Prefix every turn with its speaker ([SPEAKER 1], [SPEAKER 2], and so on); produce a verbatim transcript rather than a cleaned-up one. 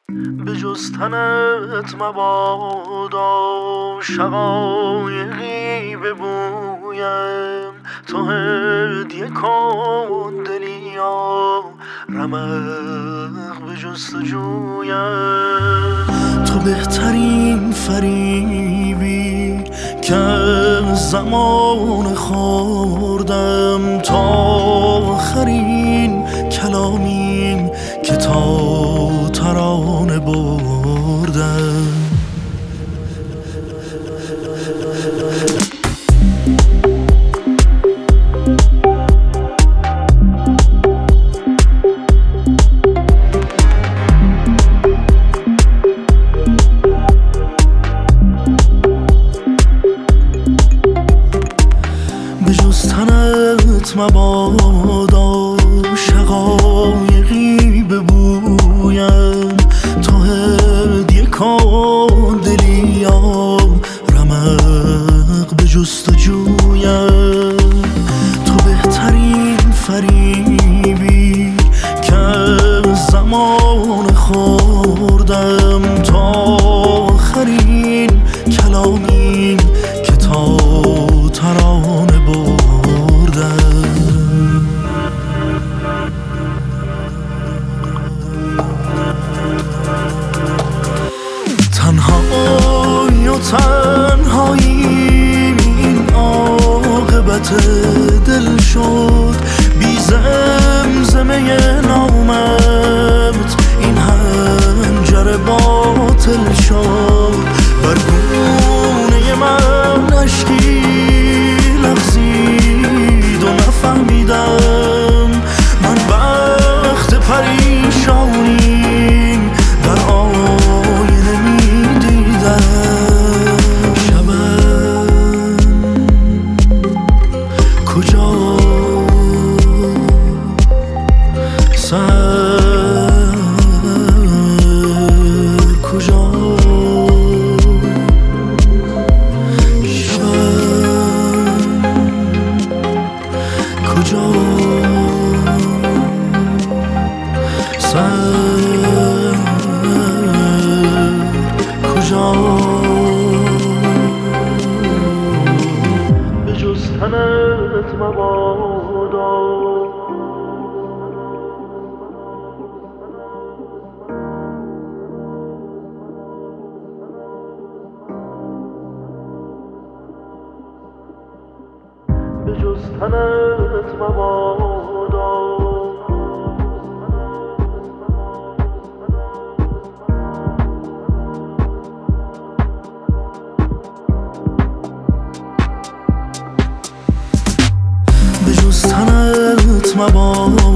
[SPEAKER 1] به جز تنت مبادا شقایقی ببویم، تو هدیه کن دلیا رمق به جستجویم. تو بهترین فریبی که زمان خوردم، تا آخرین کلامیم که تا ترانه بردم. به جز تنت مبادا شقایقی ببویم، تو هدیه کن دلیا رمق به جستجویم. تو بهترین فریبی که زمان خوردم، تا آخرین کلامیم که تا ترانه بردم. تنهایی و تنهاییم این عاقبت دل شد، بی زمزمه نامت این هنجر باطل شد. بر گونه من اشکی لغزید و نفهمیدم من بخت پریشانیم در آینه می دیدم. شبم کجا سر کجا کجا سر کجا. به جز تنت مبادا به جز تنت مبادا به جز تنت مبادا